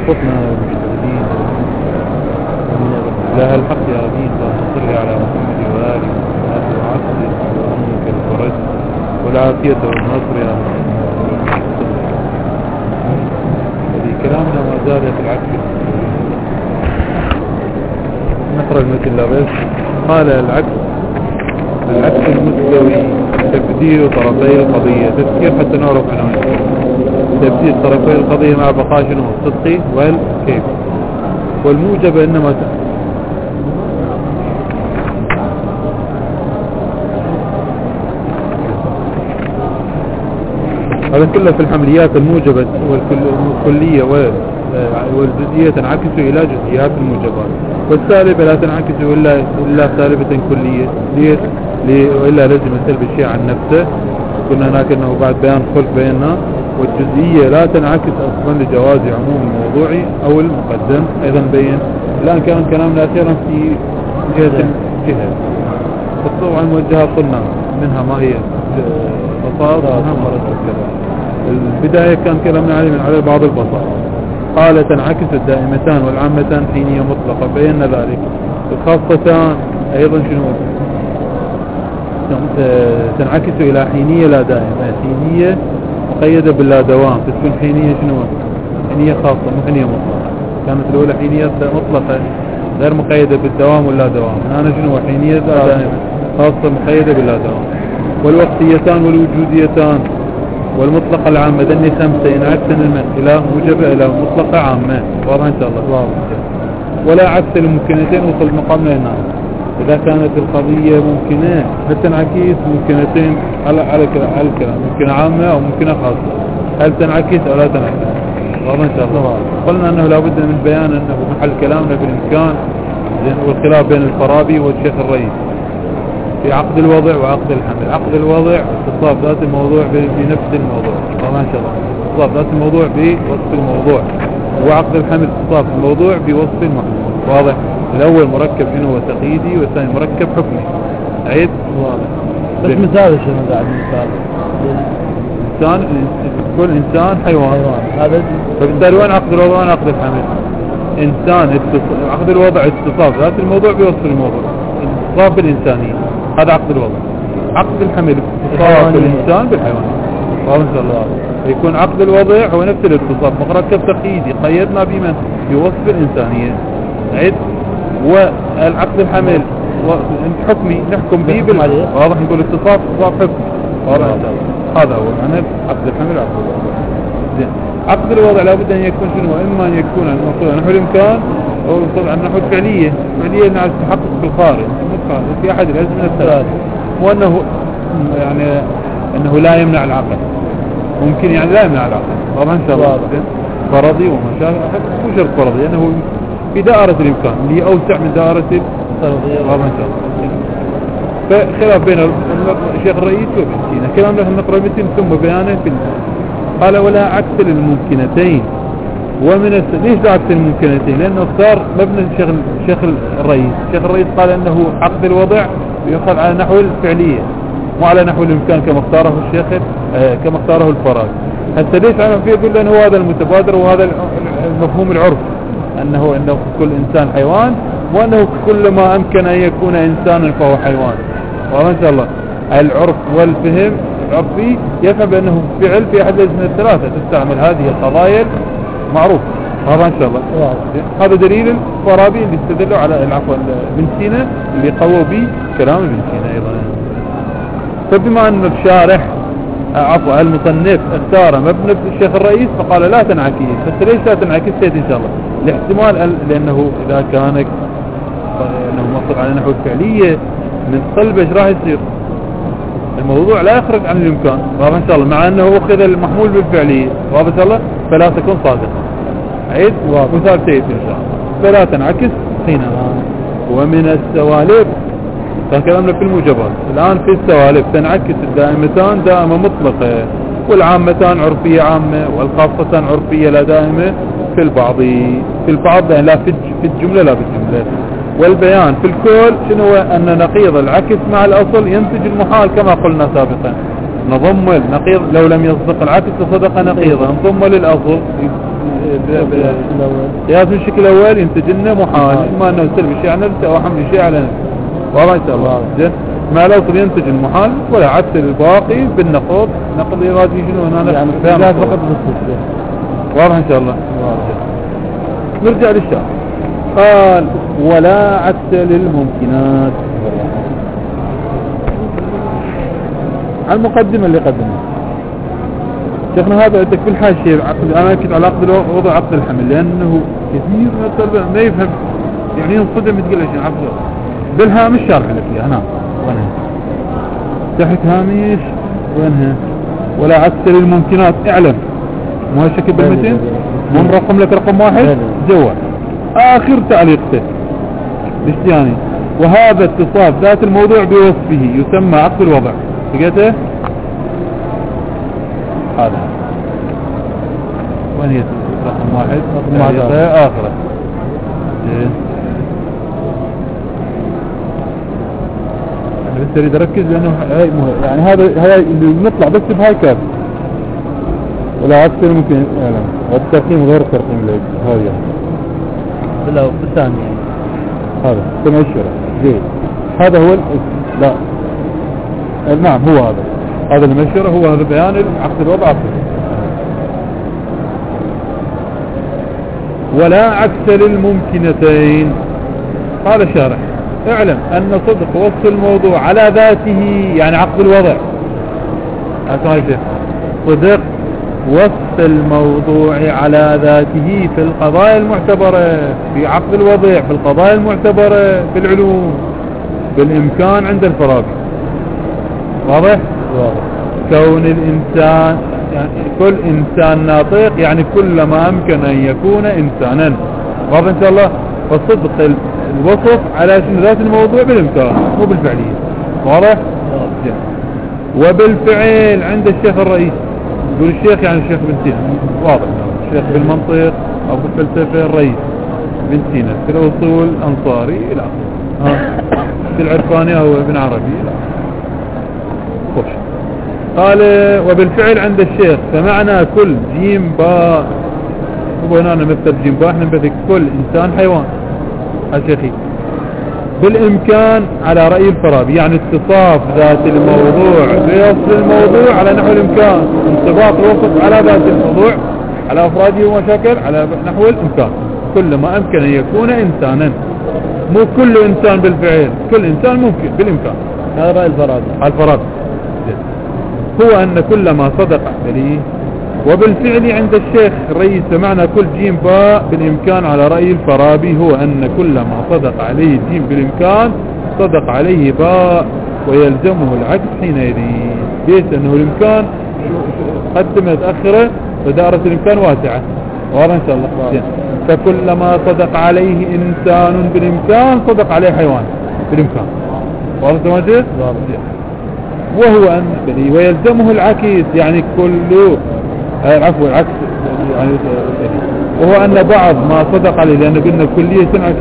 وقفنا مشتغلين لا الحق يا دين صل على محمد وآله وعصر وعنك الفرج والعافية والنصر يا هذه كلامنا ما زالت العكس. نقرأ المثل لا بس قال العكس المستوي تبديل طرفي القضية تفكير حتى نعرف عنه تبديل طرفي القضية مع بقاء شنو الصدق والكيف والموجب إنما هذا كله في الحمليات الموجبة والكلية والجزئية تنعكس إلى جزئيات الموجبات والسالبة لا تنعكس إلا سالبة كلية وإلا لازم يسلب الشيء عن نفسه. كنا هناك أنه بعد بيان خلق بيننا والجزئية لا تنعكس أصلا لجواز عموم الموضوع أو المقدم. أيضا بين الآن كان كلامنا أخيرا في جهة طبعا موجهة قلنا منها ما هي بساط ومنها مرة البداية كان كلامنا على بعض البساط. قال تنعكس الدائمتان والعامتان حينية مطلقة بينا ذلك. الخاصتان أيضا شنو تنعكس إلى حينية لا دائمة حينية مقيدة باللا دوام تكون حينية شنو حينية خاصة مو حينية مطلقة. كانت الأولى حينية مطلقة غير مقيدة بالدوام ولا دوام. أنا شنو حينية دائمة خاصة مقيدة باللا دوام. والوقتيتان والوجوديتان والمطلقة العامة ذني خمسة ينعكسن إلى موجبة إلى مطلقة عامة. واضح إن شاء الله. ولا عكس الممكنتين وصل مقامنا هنا. إذا كانت القضية ممكنة هل ممكنتين على الكلام ممكنة عامة أو ممكنة خاصة هل تنعكس أو لا تنعكس. واضح إن شاء الله. قلنا أنه لابد من بيان أنه محل كلامنا بالإمكان والخلاف بين الفارابي والشيخ الرئيس في عقد الوضع وعقد الحمل. عقد الوضع استصلاف ذات الموضوع بنفس الموضوع. طبعا ان شاء الله استصلاف ذات الموضوع بوصف الموضوع. وعقد الحمل استصلاف الموضوع بوصف المحمول. واضح. الاول مركب شنو هو تقييدي والثاني مركب حكمي. عيد واضح. بس مثال شنو قاعد مثال كل انسان حيوان هذا. فبالتالي وين عقد الوضع وين عقد الحمل؟ انسان عقد الوضع استصلاف ذات الموضوع بوصف الموضوع استصلاف بالانسانيه. هذا عقد الوضع. عقد الحمل اتصاف الإنسان بالحيوان. واضح إن شاء الله. يكون عقد الوضع هو نفس الاتصاف مركب تقييدي قيدنا بمن بوصف الإنسانية. عد. والعقد الحمل حكمي نحكم به واضح نقول اتصاف حكمي. واضح إن شاء الله. هذا هو معنى عقد الحمل وعقد الوضع. زين. عقد الوضع لابد أن يكون شنو إما أن يكون عن نحو الإمكان أو طبعا نحو الفعلية. فعلية نعرف تحقق في الخارج في أحد الأزمنة الثلاث. وأنه يعني أنه لا يمنع العقل. ممكن يعني لا يمنع العقل. طبعا إن شاء الله. فرضي ومشاكل مو شرط فرضي لأنه في دائرة الإمكان اللي أوسع من دائرة الفرضية. طبعا إن شاء الله. فخلاف بين الشيخ الرئيس وابن سينا كلام له نقرأ مثل ثم بيانه في قال ولا عكس للممكنتين. ومن ليش لا عكس الممكنتين؟ لأنه صار مبنى الشيخ الرئيس قال أنه عقد الوضع يؤخذ على نحو الفعلية مو على نحو الإمكان كما اختاره الشيخ كما اختاره الفارابي. حتى ليش عم فيه يقول أنه هذا المتبادر وهذا المفهوم العرف أنه كل إنسان حيوان وأنه كل ما أمكن أن يكون إنسانا فهو حيوان. وإن شاء الله العرف والفهم العرفي يفهم بأنه فعل في أحد الأزمنة الثلاثة تستعمل هذه القضايا معروف. هذا إن شاء الله. هذا دليل الفارابي اللي استدلوا على العفو ابن سينا اللي قووا به كلام ابن سينا أيضا. فبما أن الشارح المصنف اختار مبنى الشيخ الرئيس فقال لا تنعكس. بس ليش لا تنعكس سيد إن شاء الله الاحتمال لأنه إذا كانت أنه مقصد على نحو الفعلية من قلب ايش راح يصير الموضوع لا يخرج عن الإمكان. واضح إن شاء الله مع أنه أخذ المحمول بالفعلية. واضح إن شاء الله فلا تكون صادقة. عيد مثال سيد إن شاء الله فلا تنعكس حينها. ومن السوالب فكلامنا في الموجبات الآن في السوالب تنعكس الدائمتان دائمة مطلقة والعامتان عرفية عامة والخاصتان عرفية لا دائمة في البعض لا في الجملة لا بالجملة. والبيان في الكل شنو هو أن نقيض العكس مع الأصل ينتج المحال كما قلنا سابقا. نضم النقيض لو لم يصدق العكس لصدق نقيضا نضم للأصل قياس بالشكل الأول ينتج لنا محال، إما أنه سلب شيء على نفسه أو حمل شيء على نفسه. واضح إن شاء الله. ما الأصل ينتج المحال ولا عكس الباقي بالنقض. نقض إيرادي شنو هنا يعني فقط بالصدق. واضح إن شاء الله. نرجع للشرح. قال ولا عكس للممكنات. المقدمة اللي قدمها شيخنا هذا عندك في الحاشية أنا أكد على عقد وضع عقد الحمل، لأنه كثير من الطلبة ما يفهم، يعني ينصدم تقول ايش عقد بالهامش شارح لك اياها. نعم وينها تحت هامش وينها ولا عكس للممكنات. اعلم مو هالشكل بالمتن، مو مرقم لك رقم واحد جوا آخر تعليقته الاشتياني. وهذا اتصاف ذات الموضوع بوصفه يسمى عقد الوضع. لقيته هذا وين هي رقم واحد آخره. أنا بس أريد أركز لأنه يعني هذا اللي نطلع بس بهاي كافي. ولا أكثر ممكن والترقيم غير الترقيم اللي هذا لا بالثاني هذا تمشي جيد. هذا هو لا نعم هو هذا المشيرة، هو هذا بيان عقد الوضع. ولا عكس للممكنتين. قال شارح اعلم أن صدق وصف الموضوع على ذاته يعني عقد الوضع. صدق وصف الموضوع على ذاته في القضايا المعتبرة في عقد الوضع، في القضايا المعتبرة في العلوم بالإمكان عند الفارابي. واضح؟ كون الإنسان يعني كل إنسان ناطق يعني كلما أمكن أن يكون إنسانا. واضح إن شاء الله. والصدق الوصف على ذات الموضوع بالإمكان مو بالفعلية. واضح؟ وبالفعل عند الشيخ الرئيس. يقول الشيخ يعني الشيخ بن سينا. واضح. الشيخ بالمنطق أو بالفلسفة الرئيس بن سينا. في الأصول أنصاري إلى في العرفاني هو ابن عربي إلى خوش. قال وبالفعل عند الشيخ فمعنى كل جيم باء. هو هنا نمثل جيم باء احنا نبثك كل إنسان حيوان. الشيخي بالإمكان على رأي الفارابي يعني اتصاف ذات الموضوع بأصل الموضوع على نحو الإمكان. انطباق الوصف على ذات الموضوع على أفراده ومشاكل على نحو الإمكان. كل ما أمكن أن يكون إنسانا، مو كل إنسان بالفعل، كل إنسان ممكن بالإمكان. هذا رأي الفارابي. الفارابي هو أن كل ما صدق عليه. وبالفعل عند الشيخ الرئيس معنى كل جيم باء بالإمكان على رأي الفارابي هو أن كل ما صدق عليه جيم بالإمكان صدق عليه باء ويلزمه العكس حينئذ. ليش؟ أنه الإمكان قدم يتأخره فدائرة الإمكان واسعة. واضح إن شاء الله. فكلما صدق عليه إنسان بالإمكان صدق عليه حيوان بالإمكان. واضح تماجد؟ وهو أن ويلزمه العكس يعني كل عفوا العكس يعني وهو أن بعض ما صدق عليه لأن قلنا كلية تنعكس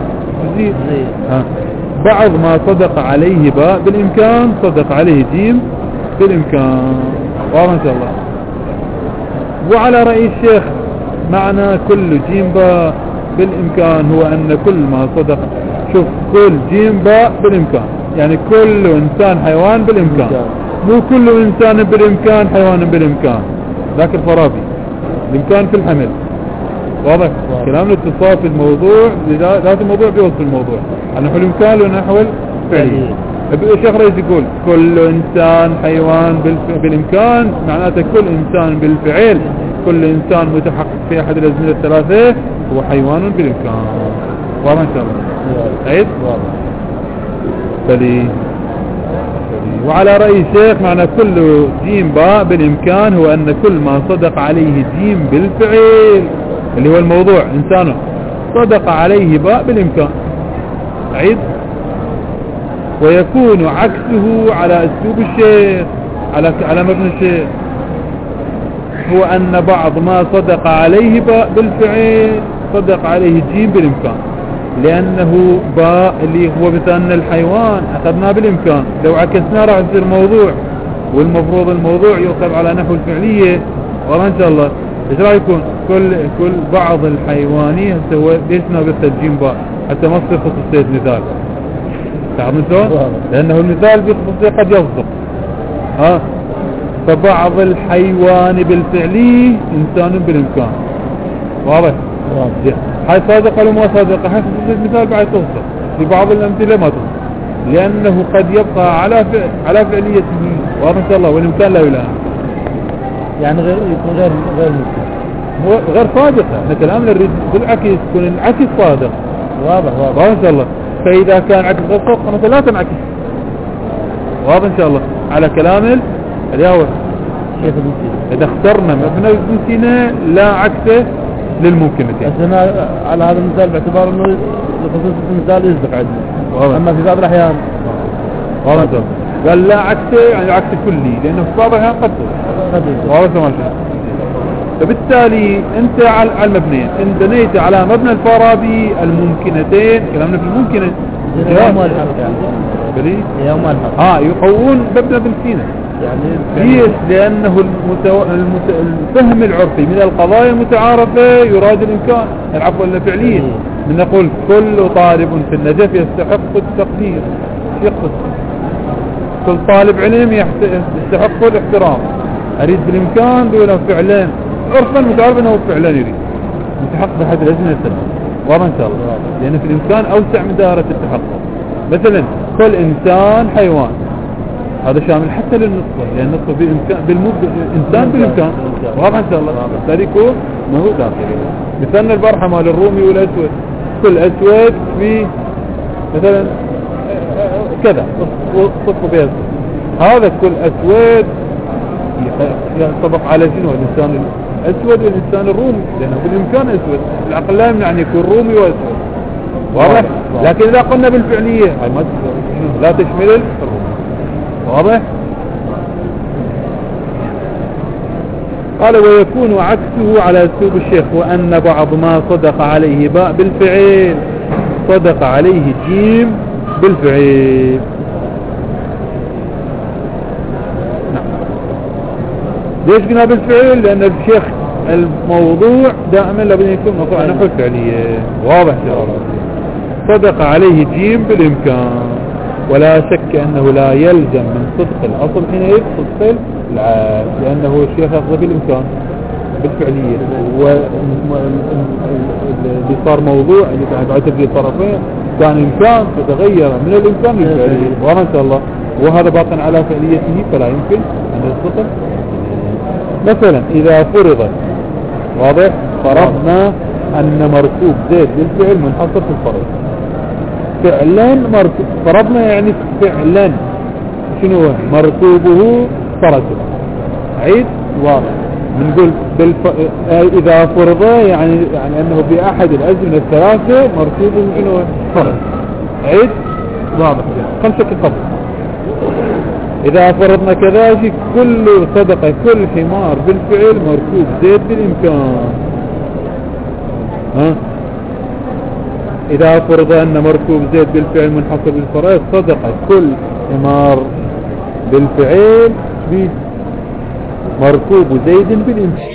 بعض ما صدق عليه باء بالإمكان صدق عليه جيم بالإمكان. واضح إن شاء الله. وعلى رأي الشيخ معنى كل جيم باء بالإمكان هو أن كل ما صدق شوف كل جيم باء بالإمكان يعني كل إنسان حيوان بالإمكان، مو كل إنسان بالإمكان حيوان بالإمكان. ذاك الفارابي الإمكان في الحمل. واضح؟ كلام الاتصال في الموضوع ذات الموضوع بيوصف الموضوع على نحو الإمكان ونحو الفعلي. الشيخ رئيس يقول كل إنسان حيوان بالإمكان معناته كل إنسان بالفعل، كل إنسان متحقق في أحد الأزمنة الثلاثة هو حيوان بالإمكان. واضح إن شاء الله. عيد؟ فلي وعلى رأي الشيخ معنى كل جيم باء بالإمكان هو أن كل ما صدق عليه جيم بالفعل اللي هو الموضوع إنسانه صدق عليه باء بالإمكان. عيد. ويكون عكسه على أسلوب الشيخ على مبنى الشيخ هو أن بعض ما صدق عليه باء بالفعل صدق عليه جيم بالإمكان لأنه باء اللي هو مثلا الحيوان أخذناه بالإمكان لو عكسناه راح يصير موضوع والمفروض الموضوع يؤخذ على نحو الفعلية. والله إن شاء الله إيش راح يكون كل بعض الحيواني هسه ليش نابخ الجيم باء حتى ما تصير خصوصية مثال تعرفون شلون؟ لأنه المثال بخصوصية قد يصدق. فبعض الحيوان بالفعلي إنسان بالإمكان. واضح؟ هاي صادقة ولا مو صادقة؟ هاي خصوصية مثال بعد تصدق، في بعض الأمثلة ما تصدق لأنه قد يبقى على فعليته. واضح إن شاء الله، والإمكان لا يلام، يعني يكون غير ممكن، غير صادقة. احنا كلامنا نريد بالعكس يكون العكس صادق. واضح ان شاء الله. فاذا كان عكس غير صادق مثلا لا تنعكس. واضح ان شاء الله على كلام الياوي. اذا اخترنا مبنى ابن سينا لا عكسه للممكنتين. بس هنا على هذا المثال باعتبار انه لخصوص المثال يصدق عندنا، اما في بعض الاحيان واضح قال لا عكسه يعني عكس كلي، لانه في بعض الاحيان قد تصدق. واضح ما شاء. فبالتالي انت على المبنيين ان بنيت على مبنى الفارابي الممكنتين، كلامنا في الممكنة يوم الحق يعني بلي يوم الحق يقوون مبنى ابن سينا يعني ليش؟ لانه الفهم العرفي من القضايا المتعارفة يراد الامكان العفو الفعلية. من نقول كل طالب في النجف يستحق التقدير، يقصد كل طالب علم يستحق الاحترام. اريد بالامكان دون فعلين عرفا متعارف انه فعلا يريد متحقق بحد الازمنه السنه. واضح ان شاء الله، لان في الامكان اوسع من دائره التحقق. مثلا كل انسان حيوان، هذا شامل حتى للنطفه، لان النطفه بالامكان انسان بالامكان. واضح ان شاء الله، بالتالي يكون ما هو داخلي. مثلنا البارحه مال الرومي والاسود، كل اسود في مثلا كذا صفه بيض، هذا كل اسود ينطبق على شنو؟ الإنسان الأسود والإنسان الرومي، لأنه بالإمكان أسود، العقل لا يمنع أن يكون رومي وأسود. واضح؟ لكن إذا قلنا بالفعلية هاي ما لا تشمل الرومي. واضح؟ قال ويكون عكسه على أسلوب الشيخ، وأن بعض ما صدق عليه باء بالفعل صدق عليه جيم بالفعل. ليش قلنا بالفعل؟ لأن الشيخ الموضوع دائما لابد يكون موضوع نحو الفعلية. واضح شاء الله. صدق عليه جيم بالإمكان، ولا شك أنه لا يلزم من صدق الأصل حينئذ صدق العاد، لأنه الشيخ أخذ بالإمكان بالفعلية، واللي صار موضوع اللي تعتبر فيه طرفين كان إمكان فتغير من الإمكان للفعلية. واضح إن شاء الله، وهذا باق على فعليته فلا يمكن أن يصدق. مثلا إذا فرضت، واضح، فرضنا أن مركوب زيد بالفعل منحصر في الفرض. فعلا مركوب فرضنا يعني فعلا شنو مركوبه فرسه. عيد واضح بنقول إذا فرض يعني أنه بأحد الأزمنة الثلاثة مركوبه شنو فرس. عيد واضح خمسة قبل. إذا فرضنا كذلك كل صدقة كل حمار بالفعل مركوب زيد بالإمكان. إذا فرض أن مركوب زيد بالفعل منحصر بالفرائض صدقة كل حمار بالفعل مركوب زيد بالإمكان.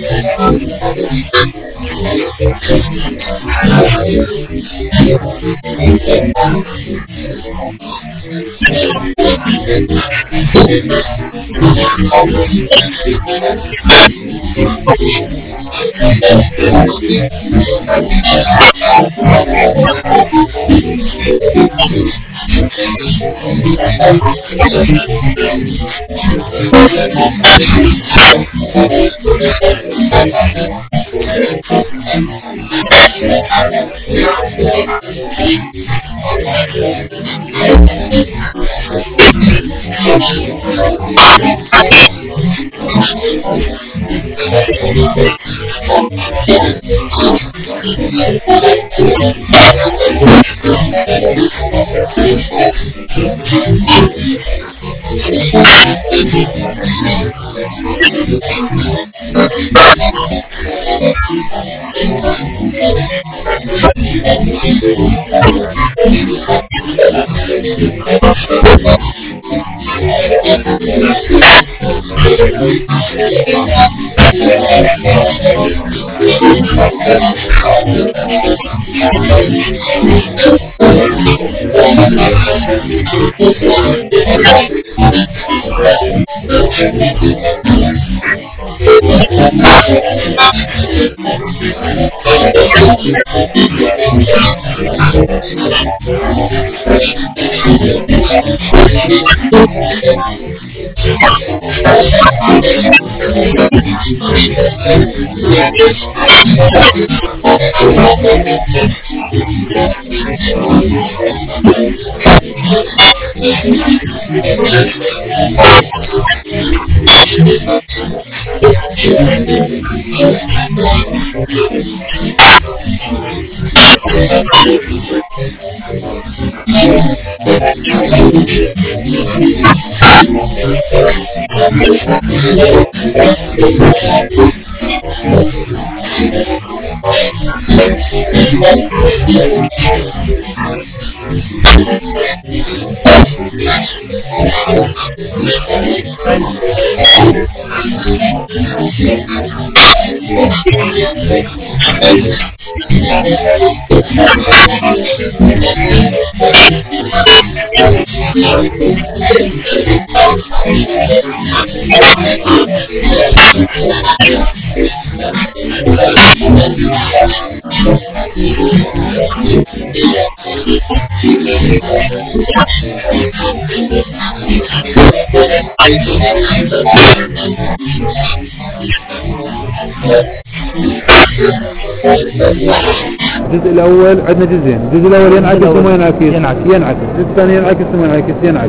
الجزء الأول عندنا جزئين، الجزء الأول ينعكس وما ينعكس، ينعكس. الجزء الثاني ينعكس وما ينعكس.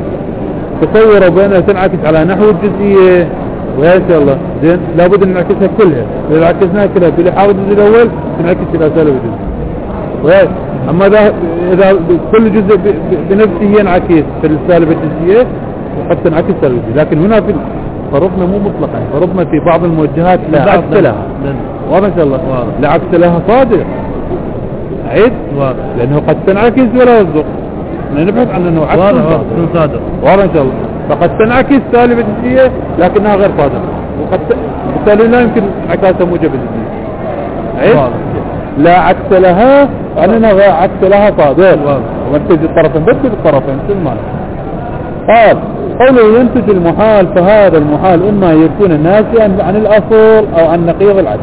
تصوروا بأنها تنعكس على نحو الجزئية ويا شاء الله زين لابد أن نعكسها كلها، إذا عكسناها كلها بلحاظ الجزء الأول تنعكس إلى سالب الجزء. أما إذا كل جزء بنفسه ينعكس في السالب الجزئية وقد تنعكس سالب الجزئية، لكن هنا في فرضنا مو مطلقا، فرضنا في بعض الموجهات لا عكس لها. واضح ان الله لا عكس لها صادق عيد لانه قد تنعكس ولا يصدق، نبحث عن انه عكس صادق. واضح ان شاء الله، فقد تنعكس سالب الجزئية لكنها غير صادقة، وقد بالتالي لا يمكن عكاسها موجب الجزئية. عيد لا عكس لها اننا عكس لها صادق، ومنتج الطرفين بس الطرفين كل ما قال قوله ينتج المحال، فهذا المحال إما يكون ناسيا عن الأصول أو عن نقيض العكس.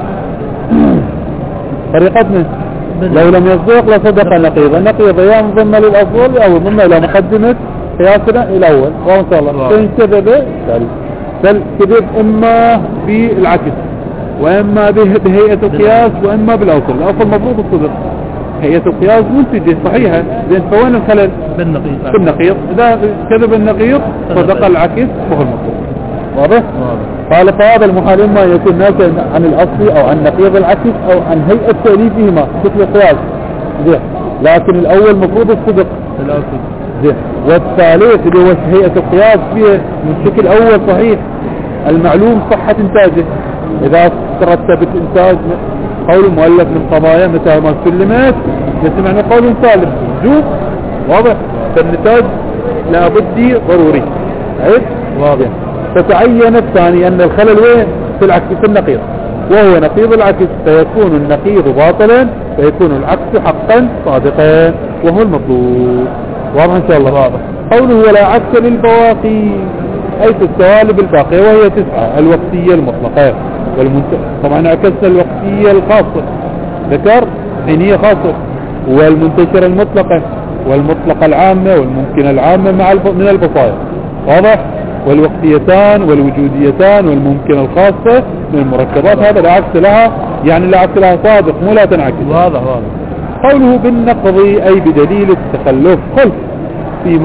طريقتنا لو لم يصدق لصدق النقيض يا منضمة للأصول أو منضمة إلى مقدمة قياسنا الأول، وإن شاء الله فإن كذب كذب إما بالعكس وإما بهيئة القياس وإما بالأصول. الأصل مفروض الصدق، هيئة القياس منتجة صحيحة، زين فوين الخلل؟ بالنقيض. إذا كذب النقيض صدق العكس وهو المطلوب. واضح؟ قال فهذا المحال إما يكون ناسا عن الأصل أو عن نقيض العكس أو عن هيئة تأليفهما مثل القياس، زين لكن الأول مفروض الصدق زين، والثالث اللي هو هيئة القياس فيه من شكل أول صحيح المعلوم صحة إنتاجه. إذا ترتبت إنتاج قول مؤلف من قضايا متى ما سلمت يسمعنا قول ثالث وجوب. واضح؟ فالنتاج لابد ضروري. عيد؟ واضح. فتعين الثاني أن الخلل وين؟ في العكس في النقيض، وهو نقيض العكس، فيكون النقيض باطلا فيكون العكس حقا صادقا وهو المطلوب. واضح إن شاء الله؟ واضح. قوله ولا عكس للبواقي أي السوالب الباقية وهي 9 الوقتية المطلقة طبعا عكسنا الوقتية الخاصة ذكر حينية خاصة، والمنتشرة المطلقة والمطلقة العامة والممكنة العامة من البصائر. واضح؟ والوقتيتان والوجوديتان والممكنة الخاصة من المركبات، هذا لا عكس لها، يعني لا عكس لها صادق مو لا تنعكس. واضح. قوله بالنقض أي بدليل التخلف خلف في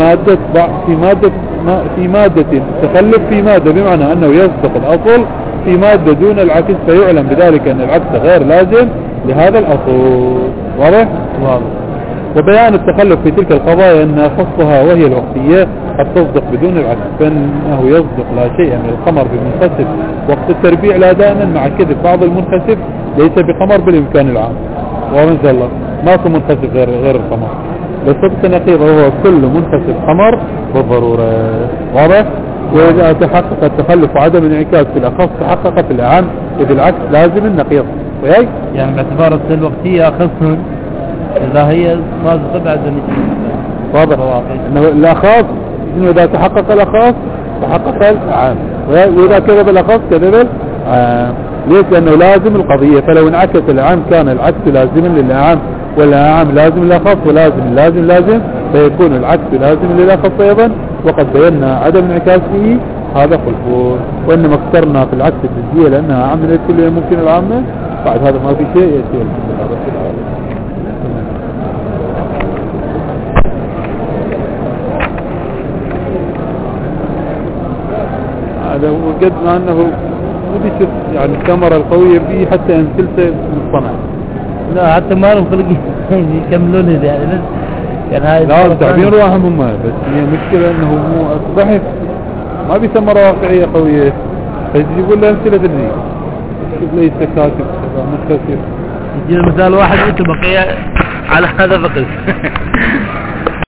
مادة تخلف في مادة بمعنى أنه يصدق الأصل في مادة دون العكس، فيعلم بذلك أن العكس غير لازم لهذا الأصل. واضح؟ وبيان التخلف في تلك القضايا أن خصها وهي الوقتية قد تصدق بدون العكس، فإنه يصدق لا شيء من القمر بمنخسف وقت التربيع لا دائما، مع كذب بعض المنخسف ليس بقمر بالإمكان العام. وإن شاء الله ما في منخسف غير القمر، بس صدق نقيض هو كل منخسف قمر بالضرورة. واضح؟ وإذا تحقق التخلف وعدم الانعكاس في الأخص تحقق في الأعم، إذ العكس لازم النقيض. وهي يعني باعتبار السنة الوقتية خصم إذا هي صادقة بعد واضح انه الاخاص انه اذا تحقق الاخاص تحقق العام، واذا كذب الاخاص كذب العام. ليش؟ لانه لازم القضية، فلو انعكس العام كان العكس لازما للعام، والعام لازم للاخص، ولازم فيكون العكس لازم للاخص ايضا. وقد بينا عدم انعكاسه هذا خلفه، وانما اخترنا في العكس الجزئية لانها عملت كل ممكن العامة. بعد هذا ما في شيء يأتي هذا هو. قد ما انه ودي يعني الكاميرا القوية فيه حتى ان سلسة مصطنع. لا حتى ما لهم خلق يكملون يعني هاي لا التعبير واهم هم، بس هي مشكلة انه مو الضحك ما بيسمى واقعية قوية، فيقول له امثلة تدري شوف لي التكاتب مختصر يجي المثال واحد انت بقية على هذا فقط